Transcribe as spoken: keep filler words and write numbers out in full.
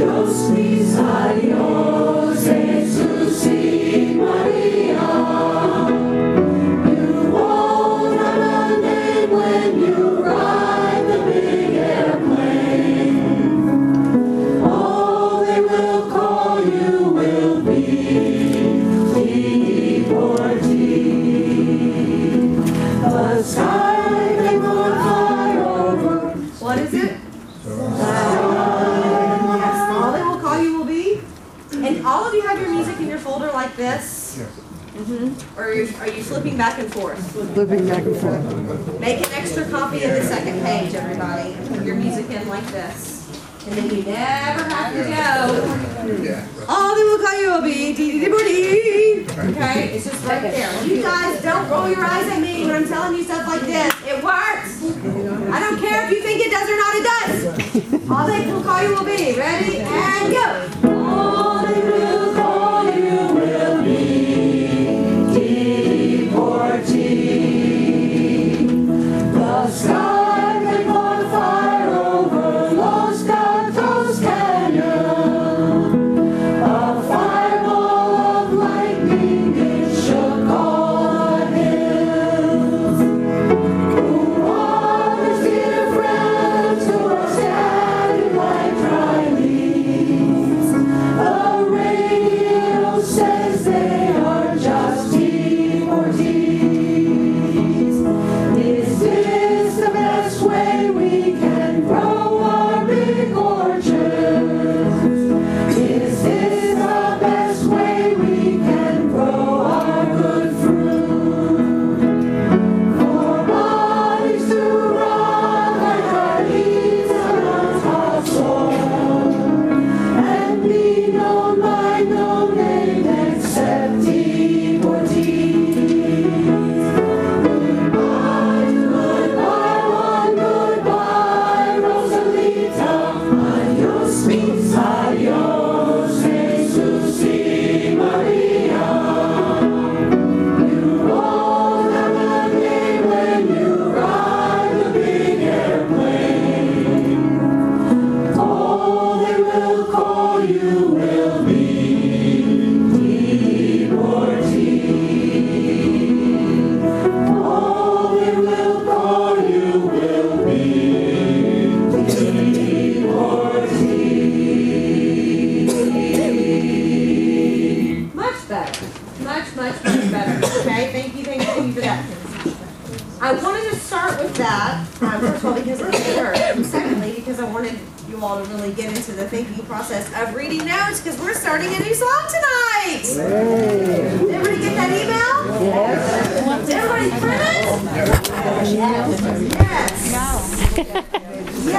Dios mis adiós, Jesús y María. You won't have a name when you ride the big airplane. All they will call you will be deportee. The sky they will fly over. What is it? All they will call you will be? And all of you have your music in your folder like this? Yes. Mm-hmm. Or are you, are you flipping back and forth? Flipping back and forth. Make an extra copy of the second page, everybody. Put your music in like this. And then you never have to go. Yeah. All they will call you will be dee dee dee. Okay? It's just right there. You guys don't roll your eyes at me when I'm telling you stuff like this. It works. I don't care if you think it does or not, it does. All they will call you will be. Ready? And go. All they will call you will be deportee. The sky they will fire over Los Gatos Canyon. A fireball of lightning it shook all the hills. Who are these dear friends who are standing like dry leaves? The radio says they are just deportees. Is this the best way we can grow our big orchards? Is this the best way we can grow our good fruit? For bodies to rot like our leaves on our soil, and be known by no name except deportees. Goodbye, goodbye, one goodbye, Rosalita. Adios, mis adios, Jesus y Maria. You won't have a name when you ride the big airplane. All they will call you will be deportee. All they will call you will be deportee. Much better. Much, much, much better. Okay? Thank you, thank you, thank you for that. I wanted to start with that, um, first of all, because it's the word, and secondly, because I wanted you all to really get into the thinking process of reading notes, because we're starting a new song tonight. Did everybody get that email? Yes. Did everybody print it? Yes. Yes.